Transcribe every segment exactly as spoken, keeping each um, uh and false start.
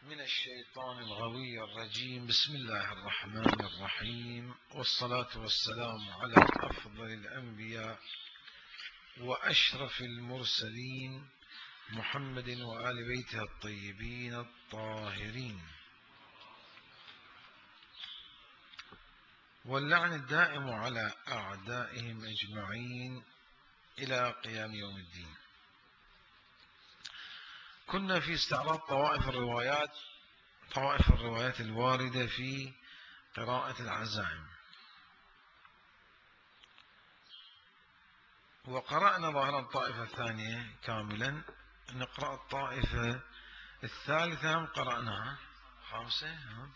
من الشيطان الغوي الرجيم. بسم الله الرحمن الرحيم، والصلاة والسلام على أفضل الأنبياء وأشرف المرسلين محمد وآل بيته الطيبين الطاهرين، واللعن الدائم على أعدائهم أجمعين إلى قيام يوم الدين. كنا في استعراض طوائف الروايات طوائف الروايات الواردة في قراءة العزائم، وقرأنا ظاهرا الطائفة الثانية كاملا. نقرأ الطائفة الثالثة، هم قرأناها خامسة. ها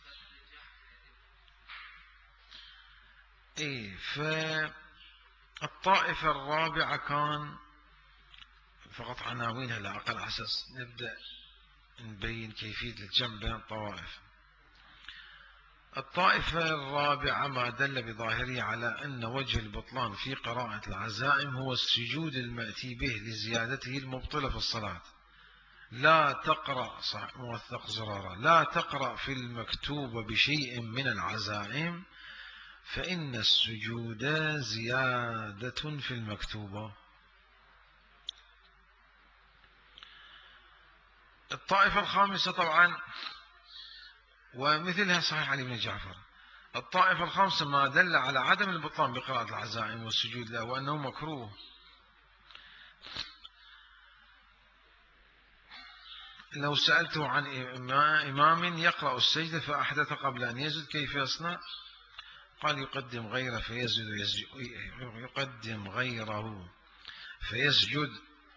ايه فالطائفة الرابعة كان فقط عناوينها لا أقل، على أساس نبدأ نبين كيفية الجمع بين الطوائف. الطائفة الرابعة ما دل بظاهره على أن وجه البطلان في قراءة العزائم هو السجود المأتي به لزيادته المبطلة في الصلاة. لا تقرأ صح موثق زرارة لا تقرأ في المكتوب بشيء من العزائم، فإن السجود زيادة في المكتوبة. الطائفة الخامسة طبعا ومثلها صحيح علي بن جعفر. الطائفة الخامسة ما دل على عدم البطلان بقراءة العزائم والسجود له، وأنه مكروه. لو سألته عن إمام يقرأ السجدة فأحدث قبل أن يسجد كيف يصنع؟ قال يقدم غيره فيسجد يقدم غيره فيسجد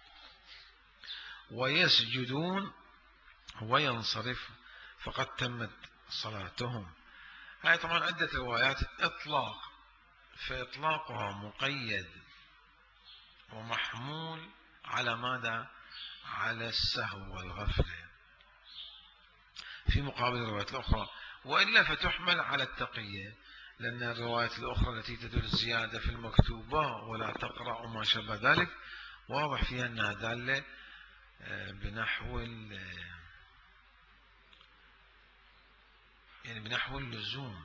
ويسجدون وينصرف فقد تمت صلاتهم. هاي طبعا عدة روايات إطلاق، فإطلاقها مقيد ومحمول على ماذا؟ على السهو والغفلة في مقابل الروايات الأخرى، وإلا فتحمل على التقية، لأن الروايات الأخرى التي تدل زيادة في المكتوبة ولا تقرأ وما شابه ذلك واضح فيها أنها دالة بنحو يعني بنحو اللزوم،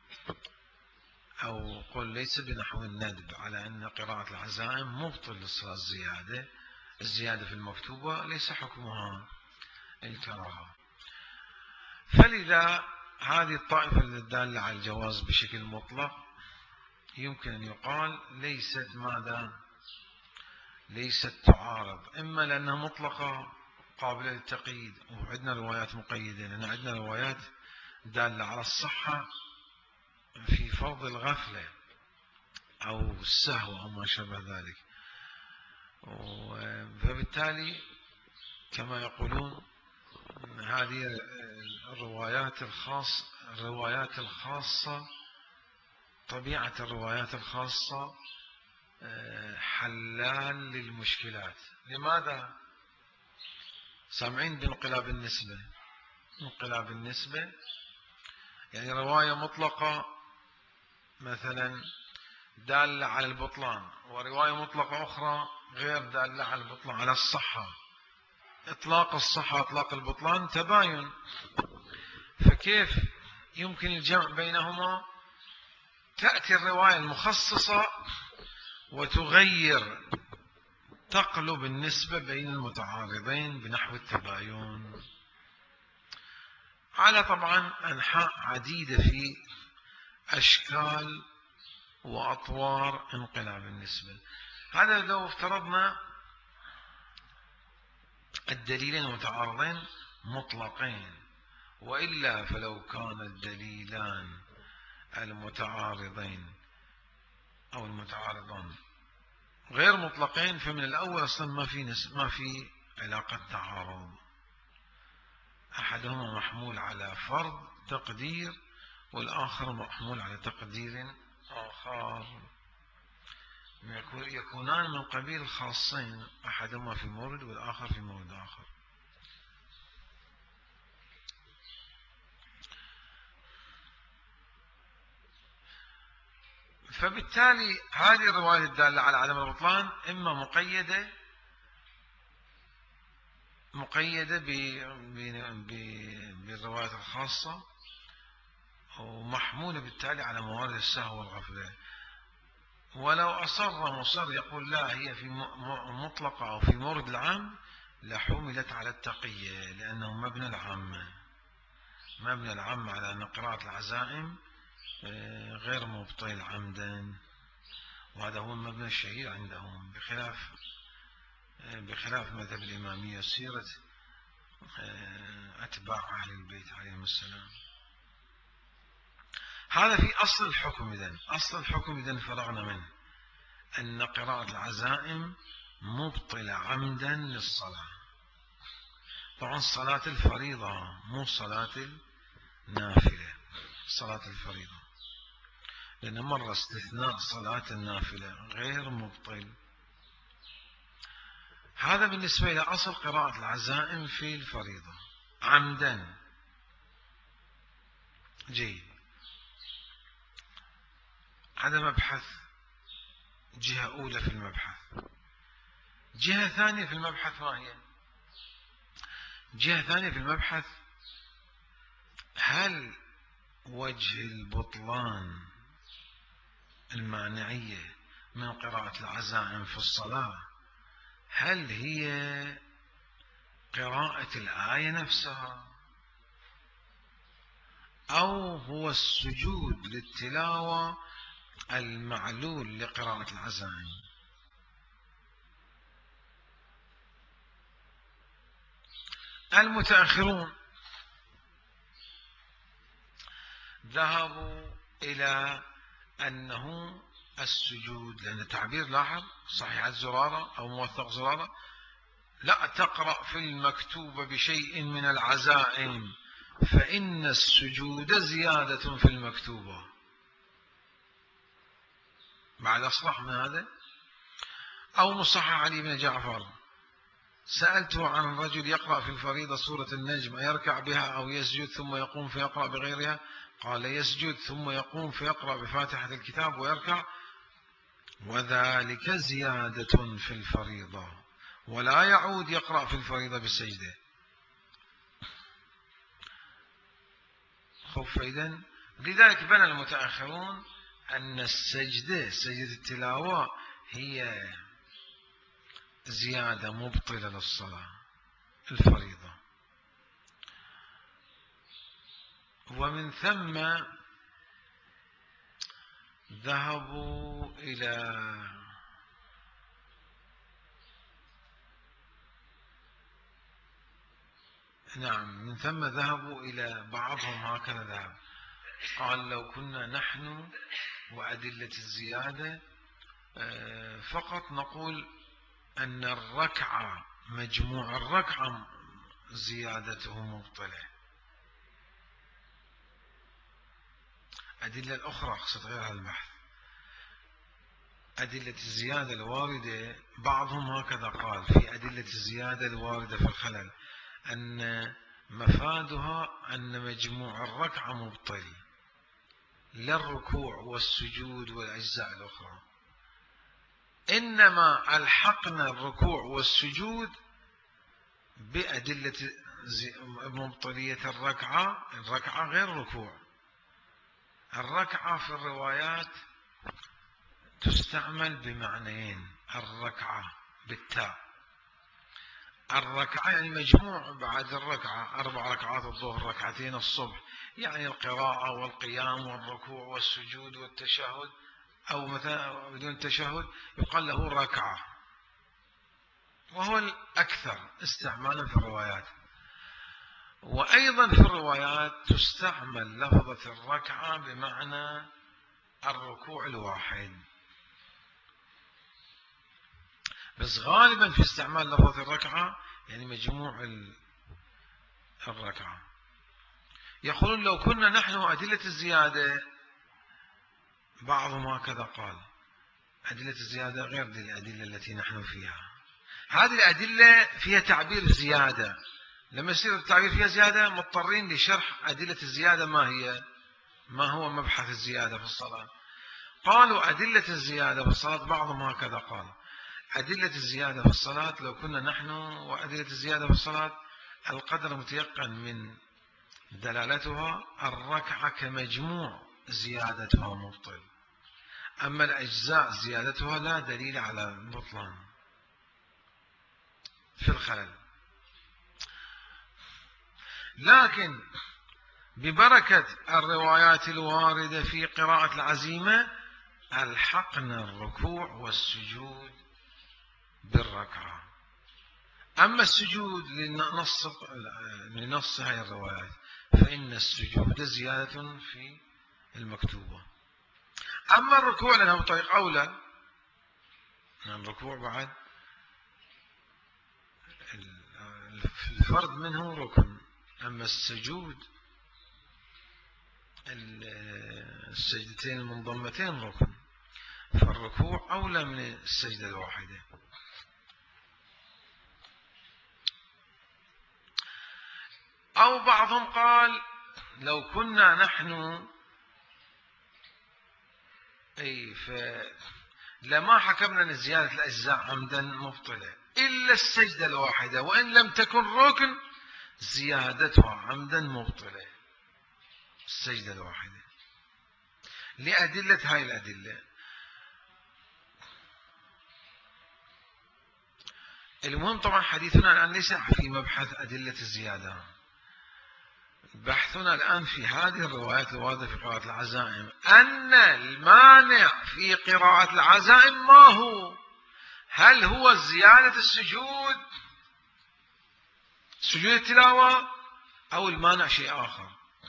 أو قل ليس بنحو الندب، على أن قراءة العزائم مبطل للصلاة. الزيادة الزيادة في المكتوبة ليس حكمها الكراهة. فلذا هذه الطائفة الدالة على الجواز بشكل مطلق يمكن أن يقال ليست ماذا؟ ليست تعارض، إما لأنها مطلقة قابلة للتقييد وعندنا روايات مقيدة، لأن عندنا روايات دالة على الصحة في فرض الغفلة أو السهو أو ما شابه ذلك، فبالتالي كما يقولون هذه الروايات الخاصة الروايات الخاصة طبيعة الروايات الخاصة حلال للمشكلات. لماذا؟ سامعين بانقلاب النسبة؟ انقلاب النسبة يعني رواية مطلقة مثلا دالة على البطلان، ورواية مطلقة أخرى غير دالة على البطلان، على الصحة. إطلاق الصحة إطلاق البطلان تباين، فكيف يمكن الجمع بينهما؟ تأتي الرواية المخصصة وتغير تقلب النسبة بين المتعارضين بنحو التباين، على طبعا أنحاء عديدة في أشكال وأطوار انقلاب النسبة. هذا لو افترضنا الدليلين المتعارضين مطلقين، وإلا فلو كان الدليلان المتعارضين أو المتعارضان غير مطلقين فمن الأول أصلا ما في نس... ما في علاقة تعارض، أحدهما محمول على فرض تقدير والآخر محمول على تقدير آخر، يكونان من قبيل خاصين، أحدهما في مورد والآخر في مورد آخر. فبالتالي هذه الرواية الدالة على عدم البطلان إما مقيدة مقيدة بالروايات الخاصة، ومحمولة بالتالي على موارد السهو والغفلة. ولو أصر مصر يقول لا هي في مطلقة أو في مورد العام لحملت على التقية، لأنه مبنى العامة مبنى العامة على أن قراءة العزائم غير مبطل عمدا، وهذا هو المبنى الشهير عندهم، بخلاف بخلاف مذهب الإمامية سيرة أتباع أهل البيت عليهم السلام. هذا في أصل الحكم. إذن أصل الحكم إذن فرغنا منه أن قراءة العزائم مبطلة عمدا للصلاة. طبعا صلاة الفريضة مو صلاة النافلة، صلاة الفريضة، لأن مرة استثناء صلاة النافلة غير مبطل. هذا بالنسبة إلى أصل قراءة العزائم في الفريضة عمدا. جيد. هذا مبحث، جهة أولى في المبحث. جهة ثانية في المبحث ما هي؟ جهة ثانية في المبحث: هل وجه البطلان المانعية من قراءة العزائم في الصلاة هل هي قراءة الآية نفسها، أو هو السجود للتلاوة المعلول لقراءة العزائم؟ المتأخرون ذهبوا إلى أنه السجود، لأن تعبير لاحظ صحيحة زرارة أو موثق زرارة: لا تقرأ في المكتوبة بشيء من العزائم فإن السجود زيادة في المكتوبة. بعد أصرح من هذا. أو مصحح علي بن جعفر: سألته عن رجل يقرأ في الفريضة سورة النجم أيركع بها أو يسجد ثم يقوم فيقرأ بغيرها؟ قال: يسجد ثم يقوم فيقرأ بفاتحة الكتاب ويركع، وذلك زيادة في الفريضة، ولا يعود يقرأ في الفريضة بالسجدة. خف إذن لذلك بنى المتأخرون أن السجدة سجدة التلاوة هي زيادة مبطلة للصلاة الفريضة. ومن ثم ذهبوا إلى نعم من ثم ذهبوا إلى بعضهم هكذا ذهب، قال: لو كنا نحن وأدلة الزيادة فقط نقول أن الركعة مجموع الركعة زيادته مبطلة. أدلة الأخرى أقصد غير البحث، أدلة الزيادة الواردة بعضهم هكذا قال في أدلة الزيادة الواردة في الخلل أن مفادها أن مجموع الركعة مبطل، لا الركوع والسجود والأجزاء الأخرى، إنما ألحقنا الركوع والسجود بأدلة مبطلية الركعة. الركعة غير ركوع. الركعة في الروايات تستعمل بمعنيين: الركعة بالتاء، الركعة يعني مجموع بعد الركعة، أربع ركعات الظهر، ركعتين الصبح، يعني القراءة والقيام والركوع والسجود والتشهد، أو مثلا بدون تشهد يقال له ركعة، وهو الأكثر استعمالا في الروايات. وأيضا في الروايات تستعمل لفظة الركعة بمعنى الركوع الواحد، بس غالبا في استعمال لفظة الركعة يعني مجموع الركعة. يقولون: لو كنا نحن أدلة الزيادة، بعضهم هكذا قال، أدلة الزيادة غير الأدلة التي نحن فيها. هذه الأدلة فيها تعبير زيادة، لما يصير التعبير فيها زيادة مضطرين لشرح أدلة الزيادة ما هي، ما هو مبحث الزيادة في الصلاة. قالوا: أدلة الزيادة في الصلاة، بعضهم هكذا قال: أدلة الزيادة في الصلاة لو كنا نحن وأدلة الزيادة في الصلاة القدر متيقن من دلالتها الركعة كمجموع زيادتها مبطل، أما الأجزاء زيادتها لا دليل على البطلان في الخلل. لكن ببركة الروايات الواردة في قراءة العزيمة ألحقنا الركوع والسجود بالركعة. أما السجود لنص لنص هذه الروايات فإن السجود زيادة في المكتوبة. أما الركوع لأنه طريق أولى، الركوع بعد الفرد منه ركن، أما السجود السجدتين المنضمتين ركن، فالركوع أولى من السجدة الواحدة. أو بعضهم قال لو كنا نحن أي لما حكمنا أن زيادة الأجزاء عمدا مبطلة إلا السجدة الواحدة، وإن لم تكن ركن زيادتها عمدا مبطلة السجدة الواحدة لأدلة هاي الأدلة. المهم طبعا حديثنا الآن ليس في مبحث أدلة الزيادة، بحثنا الآن في هذه الروايات الواردة في قراءة العزائم أن المانع في قراءة العزائم ما هو؟ هل هو زيادة السجود سجود التلاوة أو المانع شيء آخر؟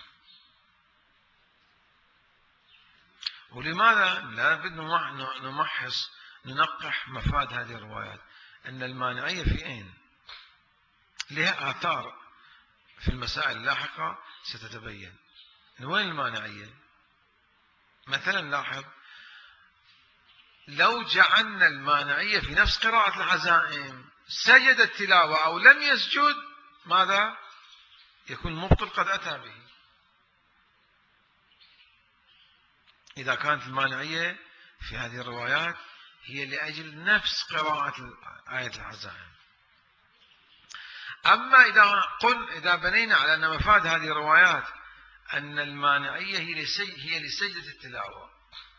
ولماذا لا بد نمحص ننقح مفاد هذه الروايات؟ أن المانعية في أين؟ لها آثار في المسائل اللاحقة ستتبين. وين المانعية؟ مثلا لاحظ لو جعلنا المانعية في نفس قراءة العزائم سجد التلاوة أو لم يسجد ماذا؟ يكون مبطل قد أتى به. إذا كانت المانعية في هذه الروايات هي لأجل نفس قراءة آية العزائم. أما إذا قل إذا بنينا على أن مفاد هذه الروايات أن المانعية هي هي لسجدة التلاوة،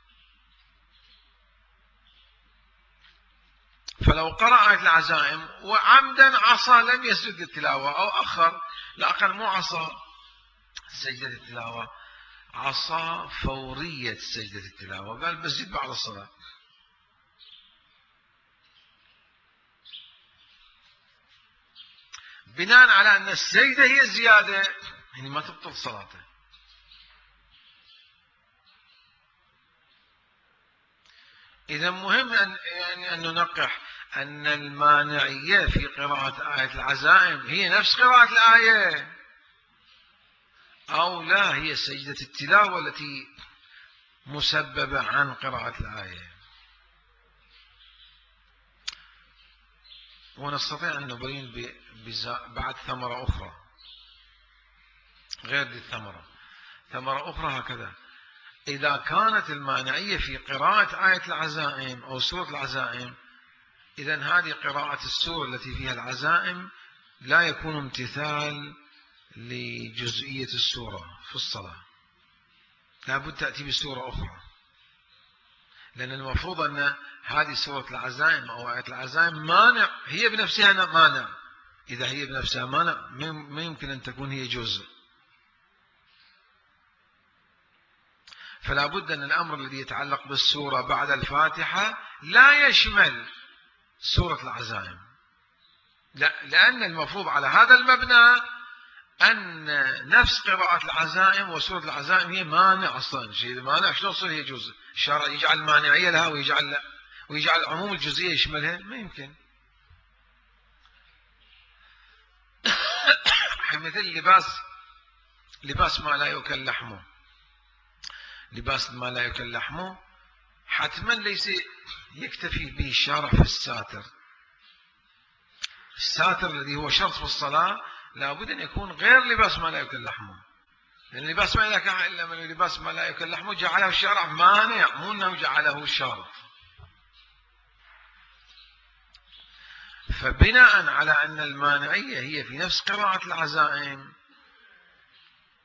فلو قرأ آية العزائم وعمدا عصى لم يسجد التلاوة أو أخر، لأقل مو عصى سجدة التلاوة، عصى فورية سجدة التلاوة، قال بسجد بعد الصلاة، بناء على أن السجدة هي الزيادة يعني ما تبطل صلاته. إذا مهم أن, يعني أن ننقح أن المانعية في قراءة آية العزائم هي نفس قراءة الآية أو لا هي سجدة التلاوة التي مسببة عن قراءة الآية. ونستطيع أن نبين بعد ثمرة أخرى غير دي الثمرة، ثمرة أخرى هكذا: إذا كانت المانعية في قراءة آية العزائم أو سورة العزائم، إذن هذه قراءة السورة التي فيها العزائم لا يكون امتثال لجزئية السورة في الصلاة، لابد تأتي بسورة أخرى، لأن المفروض أن هذه سورة العزائم أو آية العزائم مانع، هي بنفسها مانع. إذا هي بنفسها مانع ما يمكن أن تكون هي جزء، فلا بد أن الأمر الذي يتعلق بالسورة بعد الفاتحة لا يشمل سورة العزائم، لا، لأن المفروض على هذا المبنى أن نفس قراءة العزائم وسورة العزائم هي مانع أصلا، شيء مانع شلون تصير هي جزء؟ الشرع يجعل مانعية لها ويجعل ويجعل عموم الجزئية يشملها؟ ما يمكن. مثل لباس لباس ما لا يؤكل لحمه، لباس ما لا يؤكل لحمه حتما ليس يكتفي به الشارع في الساتر، الساتر الذي هو شرط في الصلاة لابد أن يكون غير لباس ما لا يؤكل لحمه، لأن لباس ما لا كان إلا من لباس ما لا يؤكل لحمه جعله الشارع مانع، مو أنه جعله شرط. فبناء على أن المانعية هي في نفس قراءة العزائم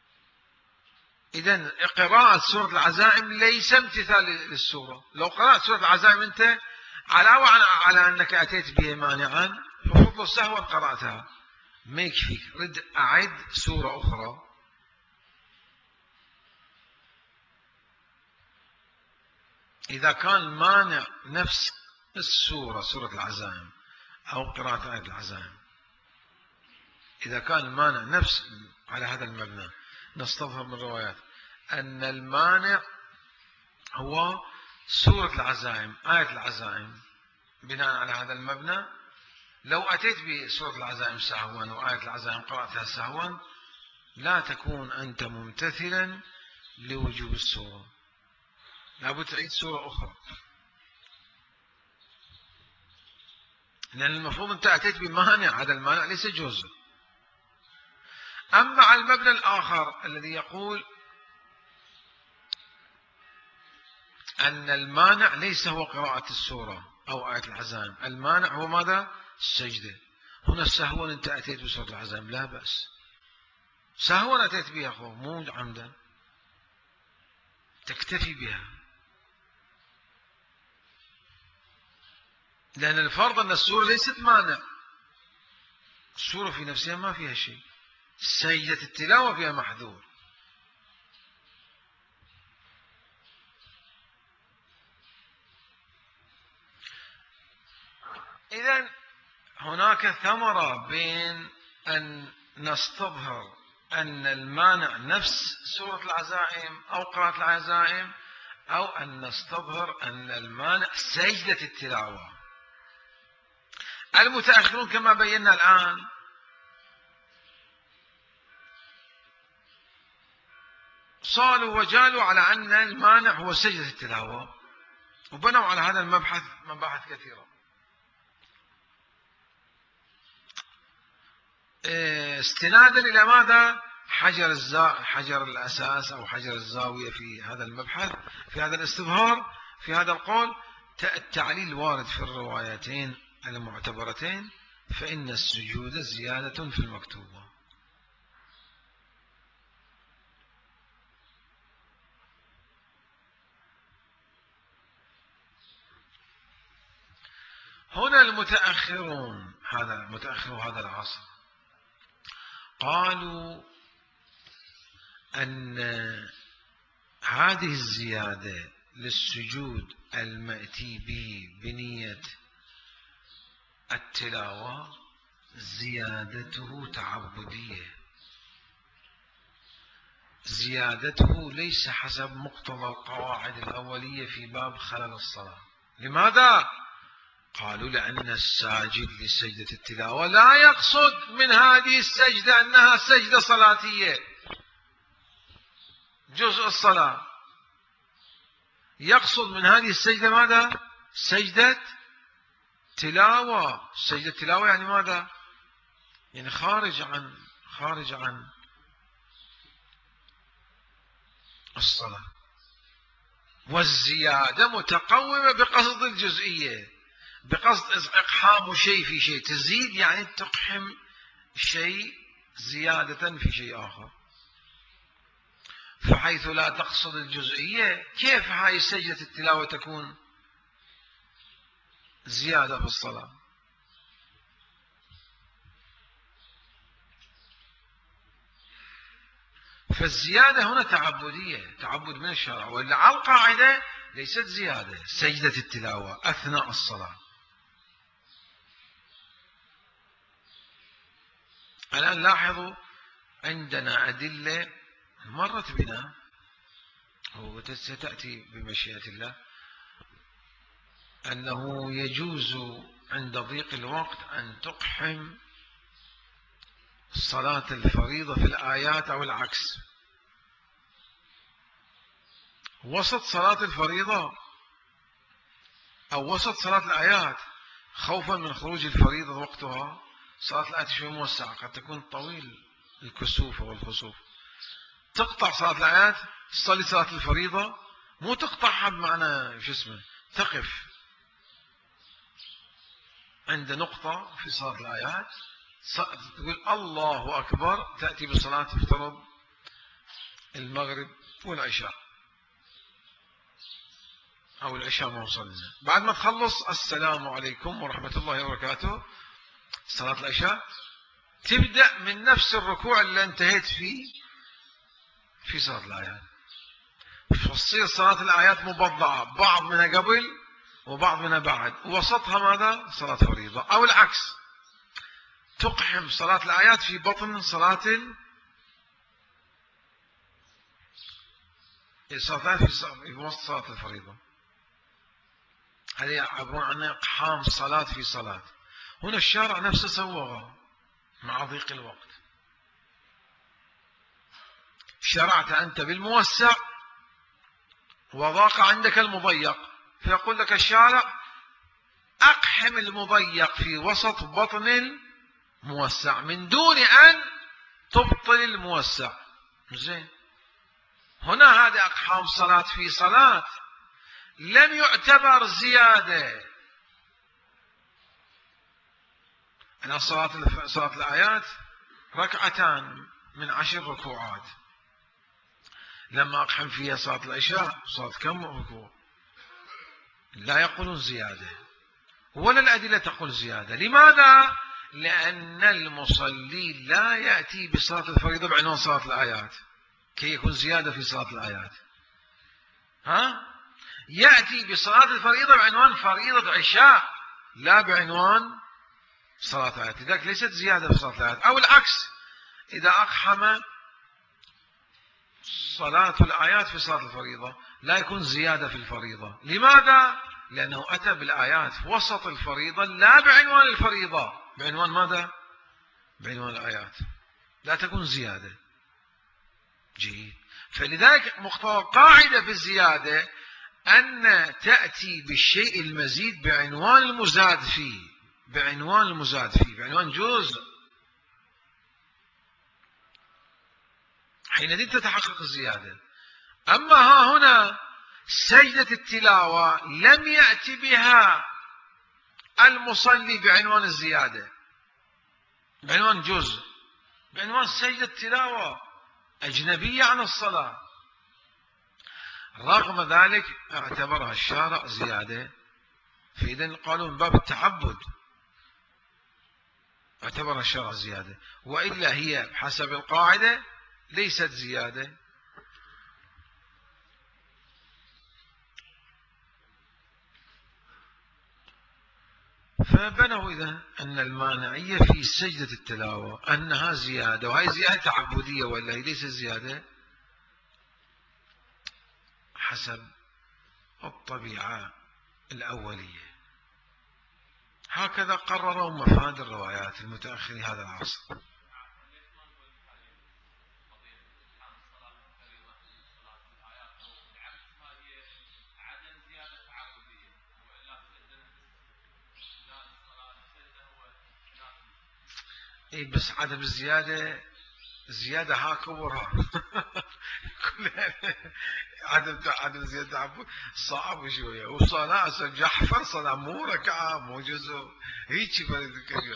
إذن قراءة سورة العزائم ليس امتثال للسورة. لو قرأت سورة العزائم أنت علاوة على أنك أتيت به مانعا ففضل سهوا قرأتها، ما يكفيك، رد أعد سورة أخرى. إذا كان مانع نفس السورة سورة العزائم أو قراءة آية العزائم، إذا كان المانع نفس على هذا المبنى، نستظهر من الروايات أن المانع هو سورة العزائم آية العزائم، بناء على هذا المبنى لو أتيت بسورة العزائم سهوا وآية العزائم قرأتها سهوا لا تكون أنت ممتثلا لوجوب السورة، لابد تعيد سورة أخرى، لأن المفروض أنت أتيت بمانع، هذا المانع ليس جزء. أما على المبنى الآخر الذي يقول أن المانع ليس هو قراءة السورة أو آية العزائم، المانع هو ماذا؟ السجدة. هنا سهوا أنت أتيت بسورة العزائم لا بأس، سهوا أتيت بها أخوة مو عمدا، تكتفي بها، لأن الفرض أن السورة ليست مانع، السورة في نفسها ما فيها شيء، سجدة التلاوة فيها محذور. إذن هناك ثمرة بين أن نستظهر أن المانع نفس سورة العزائم أو قراءة العزائم، أو أن نستظهر أن المانع سجدة التلاوة. المتأخرون كما بينا الآن صالوا وجالوا على أن المانع هو سجدة التلاوة، وبنوا على هذا المبحث مباحث كثيرة. استنادا إلى ماذا؟ حجر الزا... حجر الأساس أو حجر الزاوية في هذا المبحث، في هذا الاستظهار، في هذا القول، التعليل الوارد في الروايتين المعتبرتين، فإن السجود زيادة في المكتوبة. هنا المتأخرون، هذا متأخر هذا العصر، قالوا أن هذه الزيادة للسجود المأتي به بنية التلاوة زيادته تعبدية، زيادته ليس حسب مقتضى القواعد الأولية في باب خلل الصلاة. لماذا؟ قالوا لأن الساجد لسجدة التلاوة لا يقصد من هذه السجدة أنها سجدة صلاتية جزء الصلاة، يقصد من هذه السجدة ماذا؟ سجدة تلاوة. سجدة تلاوة يعني ماذا؟ يعني خارج عن خارج عن الصلاة، والزيادة متقومة بقصد الجزئية، بقصد إقحام شيء في شيء، تزيد يعني تقحم شيء زيادة في شيء آخر، فحيث لا تقصد الجزئية كيف هاي سجدة التلاوة تكون زيادة في الصلاة؟ فالزيادة هنا تعبدية، تعبد من الشرع، وإلا على القاعدة ليست زيادة سجدة التلاوة أثناء الصلاة. الآن لاحظوا عندنا أدلة مرت بنا وستأتي بمشيئة الله أنه يجوز عند ضيق الوقت أن تقحم صلاة الفريضة في الآيات أو العكس، وسط صلاة الفريضة أو وسط صلاة الآيات، خوفا من خروج الفريضة وقتها. صلاة الآيات شوي موسعة، قد تكون طويل الكسوف والخسوف، تقطع صلاة الآيات تصلي صلاة الفريضة، مو تقطعها بمعنى شو اسمه، تقف عند نقطة في صلاة الآيات، تقول الله أكبر، تأتي بصلاة تفترض المغرب والعشاء، أو العشاء ما وصلنا، بعد ما تخلص السلام عليكم ورحمة الله وبركاته صلاة العشاء، تبدأ من نفس الركوع اللي انتهيت فيه في صلاة الآيات، فتصير صلاة الآيات مبضعة، بعض منها قبل وبعض منها بعد، ووسطها ماذا؟ صلاة فريضة، أو العكس، تقحم صلاة الآيات في بطن صلاة صلاة في وسط صلاة الفريضة. هذه يعبرون عنها إقحام صلاة في صلاة. هنا الشارع نفسه سوغها مع ضيق الوقت، شرعت أنت بالموسع وضاق عندك المضيق، فيقول لك الشارع أقحم المضيق في وسط بطن الموسع من دون أن تبطل الموسع. زين، هنا هذا أقحام صلاة في صلاة لم يعتبر زيادة. أنا صلاة صلاة الآيات ركعتان من عشر ركوعات، لما أقحم فيها صلاة العشاء صلاة كم ركوع؟ لا يقولون زيادة، ولا الأدلة تقول زيادة. لماذا؟ لأن المصلي لا يأتي بصلاة الفريضة بعنوان صلاة الآيات كي يكون زيادة في صلاة الآيات، ها؟ يأتي بصلاة الفريضة بعنوان فريضة عشاء، لا بعنوان صلاة آيات، لذلك ليست زيادة في صلاة الآيات. أو العكس، إذا أقحم صلاة الآيات في صلاة الفريضة لا يكون زيادة في الفريضة. لماذا؟ لأنه أتى بالآيات في وسط الفريضة لا بعنوان الفريضة، بعنوان ماذا؟ بعنوان الآيات، لا تكون زيادة. جيد، فلذلك مقتضى قاعدة في الزيادة أن تأتي بالشيء المزيد بعنوان المزاد فيه، بعنوان المزاد فيه، بعنوان جزء، حينئذ تتحقق الزيادة. أما ها هنا سجدة التلاوة لم يأتي بها المصلي بعنوان الزيادة، بعنوان جزء، بعنوان سجدة التلاوة أجنبية عن الصلاة، رغم ذلك اعتبرها الشارع زيادة، فإذن قالوا من باب التعبد اعتبرها الشارع زيادة، وإلا هي حسب القاعدة ليست زيادة. فبنوا إذا أن المانعية في سجدة التلاوة أنها زيادة، وهي زيادة تعبدية، ولا هي ليست زيادة حسب الطبيعة الأولية. هكذا قرروا مفاد الروايات المتأخرين هذا العصر. إيه بس عدم الزيادة زيادة ها كبرها عدم عدم زيادة تعبد صعب شوية، وصلاة جحفر صلاة مو ركعة مو جزء هيك فرد.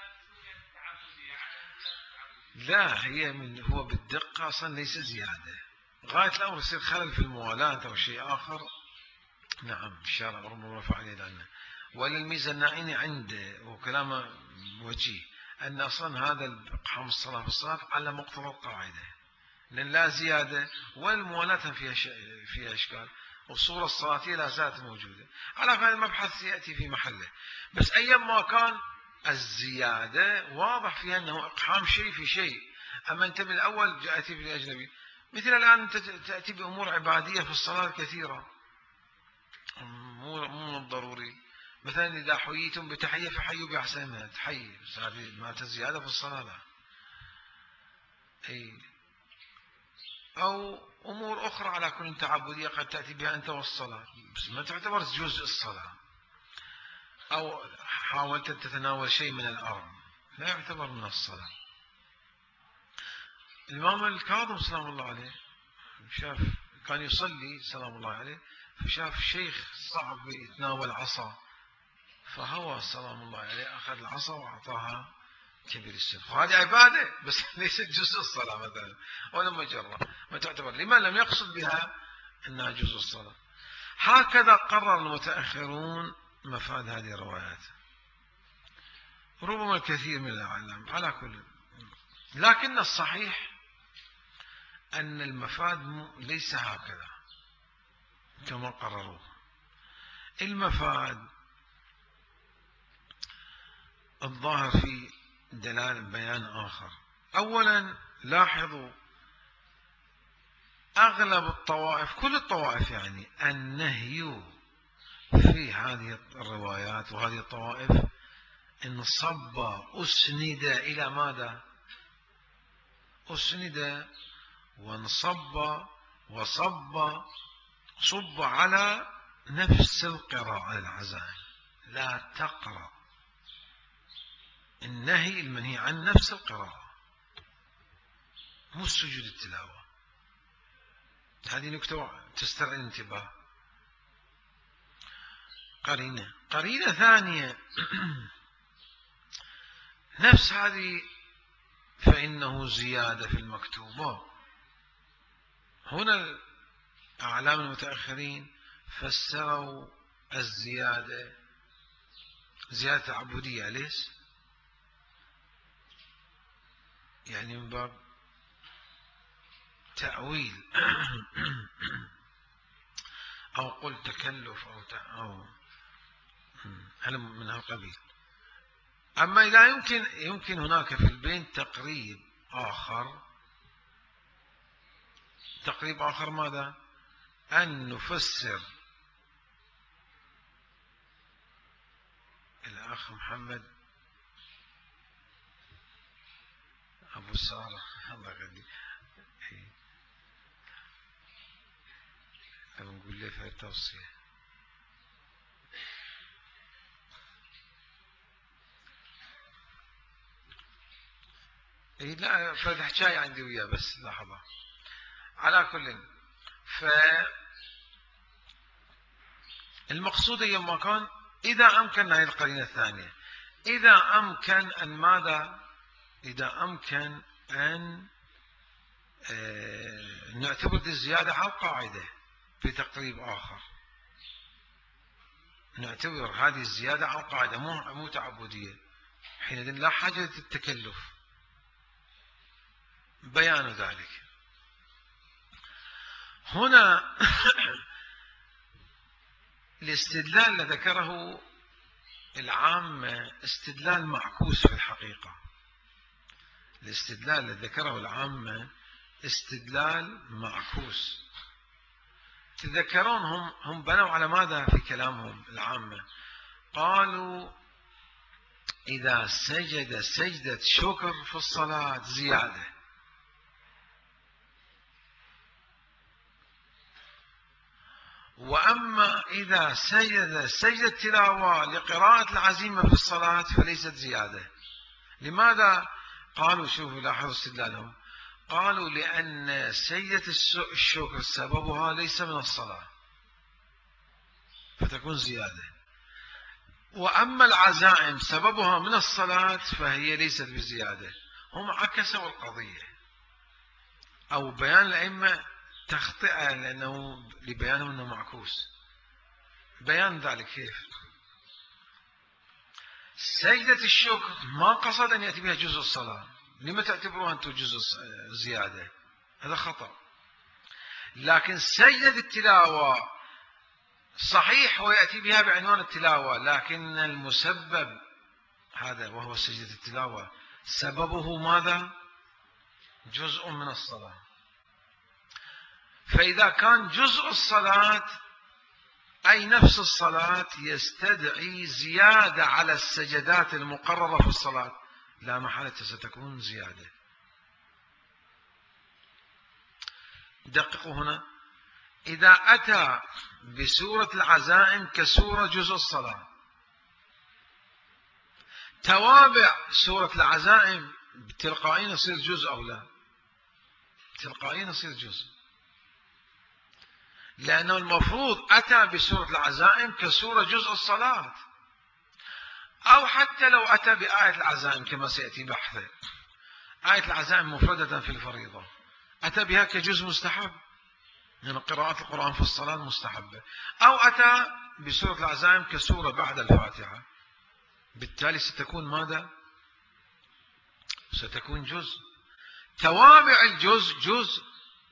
لا، هي من هو بالدقة أصلا ليس زيادة، غاية الأمر يصير خلل في الموالاة أو شيء آخر. نعم الشارع ربما رفع عليه لعنة. ولا الميزة النائني عنده وكلامه وجيه أن أصلا هذا إقحام الصلاة في الصلاة على مقتضى القاعدة، لأن لا زيادة والموالاة فيها فيها إشكال، والصورة الصلاتية لا زالت موجودة. على هذا المبحث يأتي في محله، بس أيما كان الزيادة واضح فيها أنه إقحام شيء في شيء. أما أنت من الأول جاءتي بالأجنبي، مثل الآن أنت تأتي بأمور عبادية في الصلاة كثيرة، مو مو ضروري. مثلا إذا حييتم بتحية فحيوا بأحسن منها تحيي، بس هذه ما تزيادة في الصلاة لا. أي أو أمور أخرى على كل تعبدية قد تأتي بها أنت والصلاة، بس ما تعتبر جزء الصلاة. أو حاولت أن تتناول شيء من الأرض لا يعتبر من الصلاة. الإمام الكاظم سلام الله عليه شاف كان يصلي سلام الله عليه، فشاف شيخ صعب يتناول عصا، فهوى سلام الله عليه أخذ العصا وأعطاها كبير السن، وهذه عبادة بس ليست جزء الصلاة مثلا ولا مجرة، ما تعتبر، لما لم يقصد بها أنها جزء الصلاة. هكذا قرر المتأخرون مفاد هذه الروايات، ربما الكثير من الأعلام على كل، لكن الصحيح أن المفاد ليس هكذا كما قرروا. المفاد الظاهر في دلالة بيان آخر. أولا لاحظوا أغلب الطوائف، كل الطوائف يعني، النهي في هذه الروايات وهذه الطوائف إن صب أسند إلى ماذا؟ أسند وانصب وصب، صب على نفس القراءة العزائم، لا تقرأ. النهي المنهي عن نفس القراءة، مو سجود التلاوة. هذه نكتة تسترعي الانتباه. قرينة قرينة ثانية نفس هذه، فإنه زيادة في المكتوبة. هنا أعلام المتأخرين فسروا الزيادة زيادة تعبدية، ليش؟ يعني من باب تأويل أو قل تكلف أو أو هل من هالقبيل. أما إذا يمكن يمكن هناك في البين تقريب آخر، تقريب آخر ماذا؟ أن نفسر الأخ محمد أبو سارة الله يغني أنا نقول له في التوصية. إيه لا فرد حكاية عندي وياه بس لحظة. على كل، فالمقصود يوم كان إذا أمكن هذه القرينة الثانية، إذا أمكن أن ماذا؟ إذا أمكن أن آه نعتبر الزيادة على القاعدة في تقريب آخر، نعتبر هذه الزيادة على القاعدة مو مو تعبدية، حينئذ لا حاجة للتكلف. بيان ذلك هنا الاستدلال الذي ذكره العامة استدلال معكوس في الحقيقة. الاستدلال الذي ذكره العامة استدلال معكوس. تذكرون هم هم بنوا على ماذا في كلامهم العامة؟ قالوا إذا سجد سجدة شكر في الصلاة زيادة، وأما إذا سجد سجدة تلاوة لقراءة العزيمة في الصلاة فليست زيادة. لماذا؟ قالوا شوفوا لاحظوا استدلالهم، قالوا لأن سجدة الشكر سببها ليس من الصلاة فتكون زيادة، وأما العزائم سببها من الصلاة فهي ليست بزيادة. هم عكسوا القضية، أو بيان الأئمة تخطئة لأنه لبيانهم أنه معكوس. بيان ذلك كيف؟ سجدة الشكر ما قصد أن يأتي بها جزء الصلاة، لما تعتبروها أنتم جزء زيادة؟ هذا خطأ. لكن سجدة التلاوة صحيح ويأتي بها بعنوان التلاوة، لكن المسبب هذا وهو سجدة التلاوة سببه ماذا؟ جزء من الصلاة. فإذا كان جزء الصلاة أي نفس الصلاة يستدعي زيادة على السجدات المقررة في الصلاة، لا محالة ستكون زيادة. دققوا هنا، إذا أتى بسورة العزائم كسورة جزء الصلاة، توابع سورة العزائم تلقائيا يصير جزء أو لا؟ تلقائيا يصير جزء، لأنه المفروض أتى بسورة العزائم كسورة جزء الصلاة. أو حتى لو أتى بآية العزائم كما سيأتي بحثه، آية العزائم مفردة في الفريضة أتى بها كجزء مستحب من قراءة القرآن في الصلاة المستحبة، أو أتى بسورة العزائم كسورة بعد الفاتحة، بالتالي ستكون ماذا؟ ستكون جزء. توابع الجزء جزء.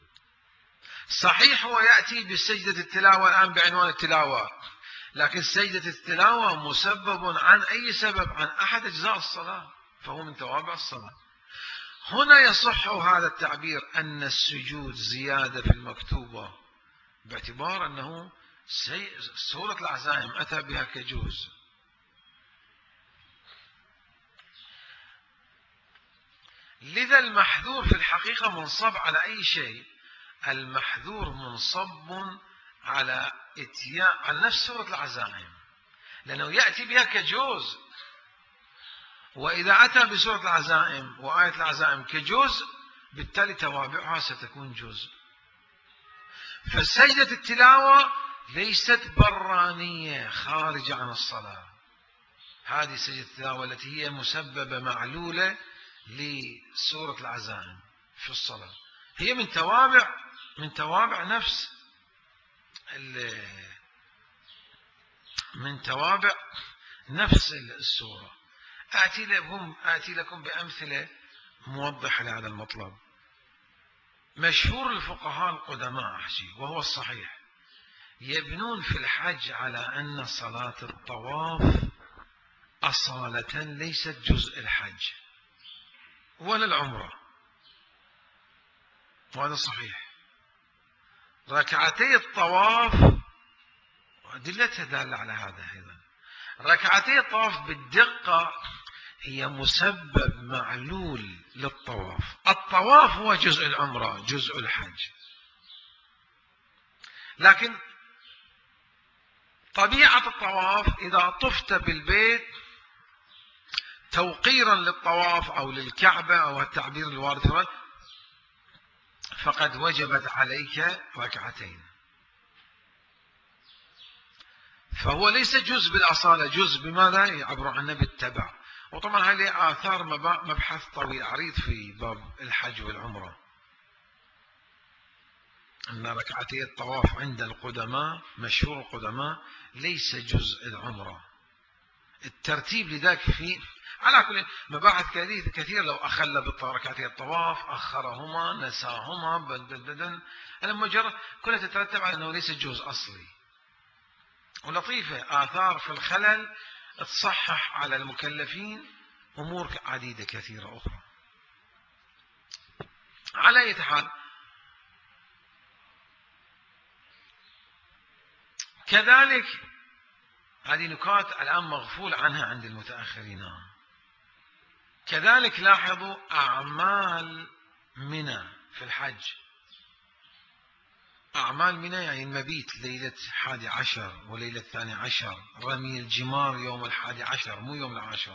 صحيح هو يأتي بسجدة التلاوة الآن بعنوان التلاوة، لكن سجدة التلاوة مسبب عن أي سبب؟ عن أحد أجزاء الصلاة، فهو من توابع الصلاة. هنا يصح هذا التعبير أن السجود زيادة في المكتوبة، باعتبار أنه سورة العزائم أتى بها كجزء. لذا المحذور في الحقيقة منصب على أي شيء؟ المحذور منصب على اتياء على نفس سورة العزائم، لأنه يأتي بها كجزء، وإذا أتى بسورة العزائم وآية العزائم كجزء بالتالي توابعها ستكون جزء. فسجدة التلاوة ليست برانية خارجة عن الصلاة، هذه سجدة التلاوة التي هي مسببة معلولة لسورة العزائم في الصلاة، هي من توابع من توابع نفس من توابع نفس السورة. آتي لكم آتي لكم بأمثلة موضحة لهذا المطلب. مشهور الفقهاء القدماء أحجي وهو الصحيح يبنون في الحج على أن صلاة الطواف أصالة ليست جزء الحج ولا العمرة، وهذا صحيح. ركعتي الطواف وأدلتها دالة على هذا أيضا. ركعتي الطواف بالدقة هي مسبب معلول للطواف، الطواف هو جزء العمرة جزء الحج، لكن طبيعة الطواف إذا طفت بالبيت توقيرا للطواف أو للكعبة أو التعبير الوارد فقد وجبت عليك ركعتين، فهو ليس جزء بالأصالة، جزء بماذا؟ يعبر عنه بالتبع. وطبعا هذه آثار مبحث طويل عريض في باب الحج والعمرة، أن ركعتي الطواف عند القدماء مشهور القدماء ليس جزء العمرة. الترتيب لذلك في على كل مباحث كثير، لو أخل بركعتي الطواف أخرهما نساهما بدن أنا مجرد كلها تترتب على أنه ليس جزء أصلي. ولطيفة آثار في الخلل تصحح على المكلفين أمور عديدة كثيرة أخرى. على أي حال كذلك هذه نكات الآن مغفول عنها عند المتأخرين. كذلك لاحظوا أعمال منى في الحج، أعمال منى يعني المبيت ليلة حادي عشر وليلة ثاني عشر، رمي الجمار يوم الحادي عشر مو يوم العاشر،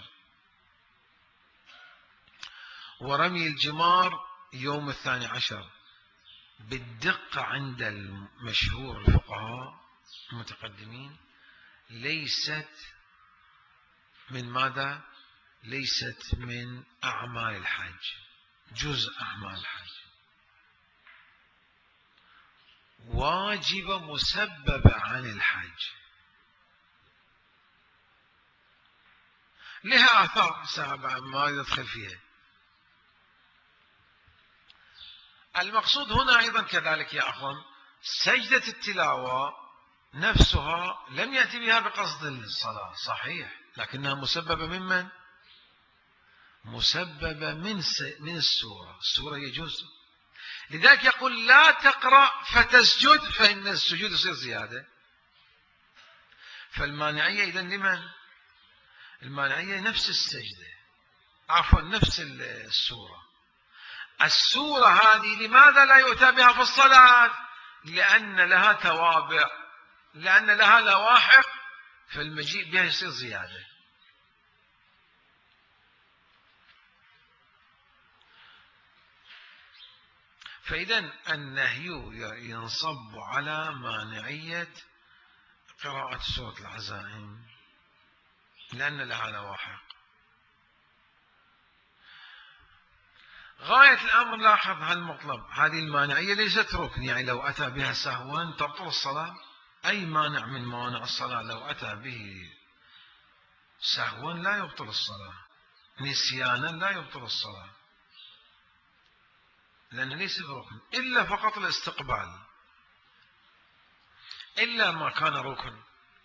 ورمي الجمار يوم الثاني عشر. بالدقة عند المشهور الفقهاء المتقدمين ليست من ماذا؟ ليست من أعمال الحج، جزء أعمال الحج، واجبة مسببة عن الحج، لها آثار سابعة ما يدخل فيها. المقصود هنا أيضا كذلك يا أخوان سجدة التلاوة نفسها لم يأتي بها بقصد الصلاة صحيح، لكنها مسببة ممن؟ مسببة من من السورة، السورة هي جزء. لذلك يقول لا تقرأ فتسجد فإن السجود يصير زيادة. فالمانعية إذن لمن؟ المانعية نفس السجدة، عفوا نفس السورة. السورة هذه لماذا لا يؤتى بها في الصلاة؟ لأن لها توابع، لأن لها لواحق، فالمجيء بها يصير زيادة. فإذن النهي ينصب على مانعية قراءة سورة العزائم لأن لها لواحق. غاية الأمر لاحظ هالمطلب، هذه المانعية ليست ركن، يعني لو أتى بها سهوا تبطل الصلاة. أي مانع من موانع الصلاة لو أتى به سهوا لا يبطل الصلاة، نسيانا لا يبطل الصلاة، لأنه ليس بركن، إلا فقط الاستقبال، إلا ما كان ركن.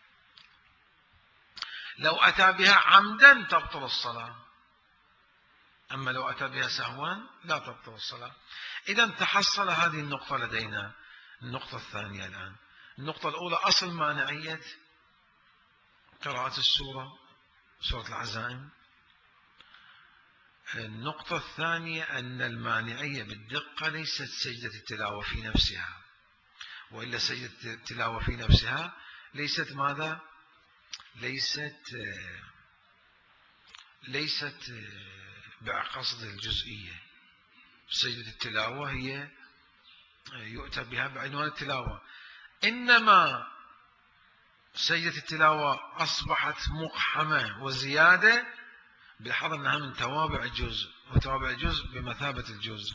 لو أتى بها عمدا تبطل الصلاة، أما لو أتى بها سهوا لا تبطل الصلاة. إذا تحصل هذه النقطة لدينا. النقطة الثانية الآن، النقطة الأولى أصل مانعية قراءة السورة، سورة العزائم. النقطة الثانية أن المانعية بالدقة ليست سجدة التلاوة في نفسها، وإلا سجدة التلاوة في نفسها ليست ماذا؟ ليست ليست بقصد الجزئية. سجدة التلاوة هي يؤتى بها بعنوان التلاوة، إنما سجدة التلاوة أصبحت مقحمة وزيادة بحظ أنها من توابع الجزء، وتوابع الجزء بمثابة الجزء.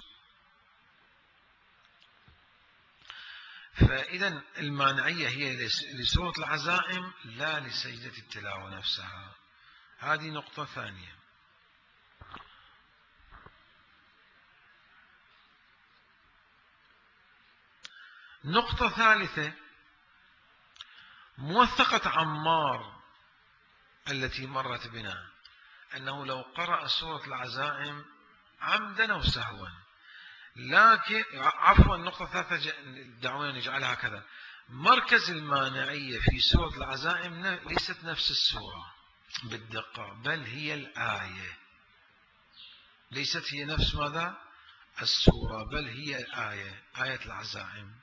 فإذا المانعية هي لسورة العزائم لا لسجدة التلاوة نفسها. هذه نقطة ثانية. نقطة ثالثة، موثقة عمار التي مرت بنا، أنه لو قرأ سورة العزائم عمدا أو سهوا، لكن عفوا النقطة الثالثة دعونا نجعلها كذا، مركز المانعية في سورة العزائم ليست نفس السورة بالدقة، بل هي الآية. ليست هي نفس ماذا؟ السورة، بل هي الآية، آية العزائم.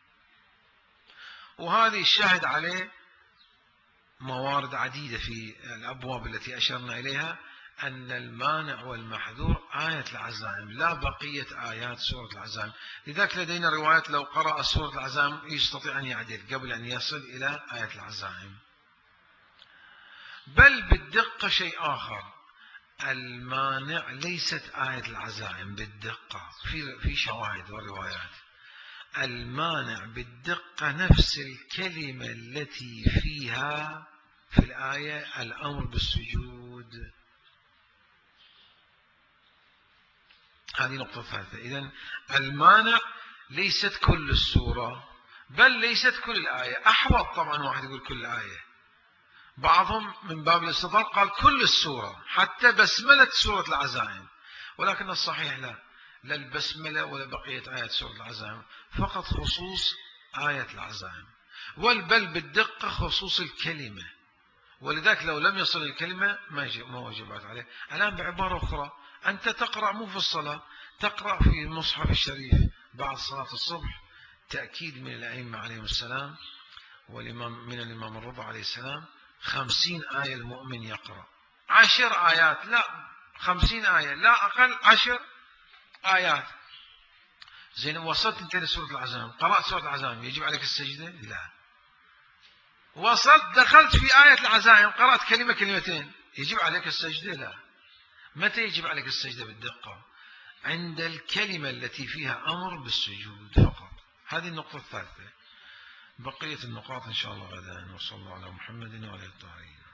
وهذه الشاهد عليه موارد عديدة في الأبواب التي أشرنا إليها، أن المانع والمحذور آية العزائم لا بقية آيات سورة العزائم. لذلك لدينا روايات لو قرأ سورة العزائم يستطيع أن يعدل قبل أن يصل إلى آية العزائم. بل بالدقة شيء آخر، المانع ليست آية العزائم بالدقة في في شواهد وروايات. المانع بالدقة نفس الكلمة التي فيها في الآية الأمر بالسجود. هذه نقطة ثالثة. إذن المانع ليست كل السورة، بل ليست كل الآية. أحوط طبعا واحد يقول كل الآية، بعضهم من باب الاستطراد قال كل السورة حتى بسملة سورة العزائم، ولكن الصحيح لا، لا البسملة ولا بقية آيات سورة العزائم، فقط خصوص آية العزائم، والبل بالدقة خصوص الكلمة. ولذلك لو لم يصل الكلمة ما وجبت عليه. الآن بعبارة أخرى، أنت تقرأ مو في الصلاة، تقرأ في المصحف الشريف بعد صلاة الصبح تأكيد من الأئمة عليهم السلام، والإمام من الإمام الرضا عليه السلام، خمسين آية المؤمن يقرأ، عشر آيات لا خمسين آية لا أقل عشر آيات. زين، وصلت انت لسورة العزائم، قرأت سورة العزائم، يجب عليك السجدة؟ لا. وصلت دخلت في آية العزائم قرأت كلمة كلمتين، يجب عليك السجدة؟ لا. متى يجب عليك السجدة بالدقة؟ عند الكلمة التي فيها أمر بالسجود فقط. هذه النقطة الثالثة. بقية النقاط إن شاء الله غدا. وصلى الله على محمد وعلى آله الطاهرين.